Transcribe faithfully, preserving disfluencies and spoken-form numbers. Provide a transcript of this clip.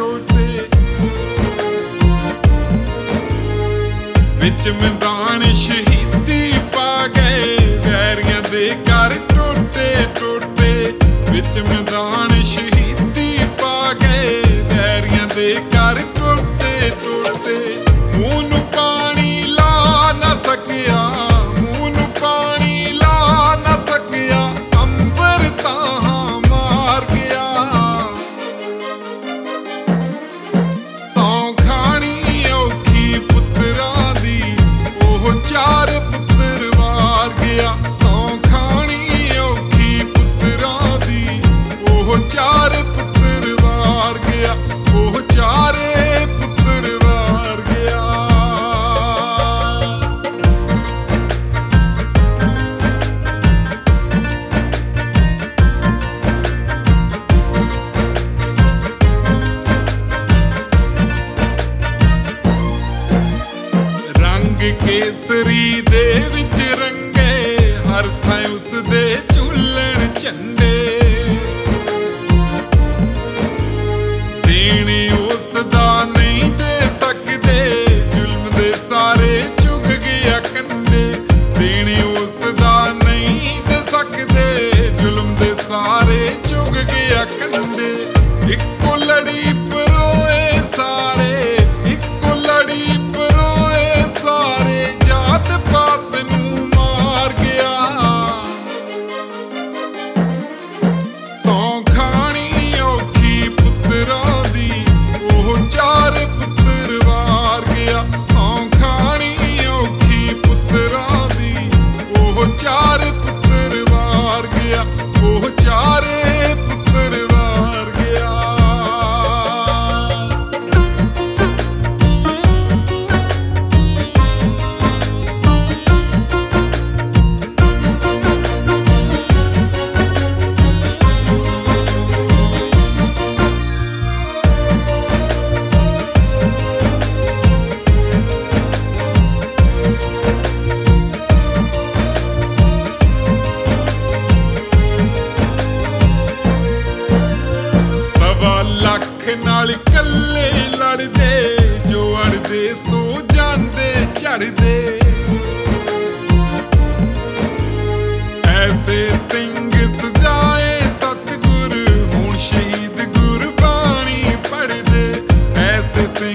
छोटे विच मैदान शहीदी पा गए वैरियां दे घर टोटे टोटे विच मैदान शहीदी पा गए वैरियां दे घर टोटे टोटे मूंह नूं पानी ला ना सकिया मूंह नूं पानी ला ना सकिया अंबर तां मार गया सौ खानी औखी पुत्तरां दी ओह चार पुत्तर वार गया सौ खानी औखी पुत्तरां दी ओह चार पुत्तर वार गया ओह चारे पुत्तर वार गया रंग केसरी दे विच रंगे हर थां उस दे झूलण झंडे देने उसदा नहीं दे सकदे जुल्म दे सारे चुग गया कंडे देने उसदा नहीं दे सकदे जुल्म दे सारे चुग गया कंडे इक्को लड़ी परोए सारे इक्को लड़ी परोए सारे जात पात नूं मार गया सौ खानी औखी पुत्तरां दी ओह चार पुत्तर वार गया सौ खानी औखी पुत्तरां दी ओह चार पुत्तर वार गया ओह चारे पुत्तर वार गया सवा लख नाल कल्ले लड़दे जो अड़दे सो जांदे झड़दे ऐसे सिंह सजाए सतगुर हुण शहीद गुरबाणी पढ़दे ऐसे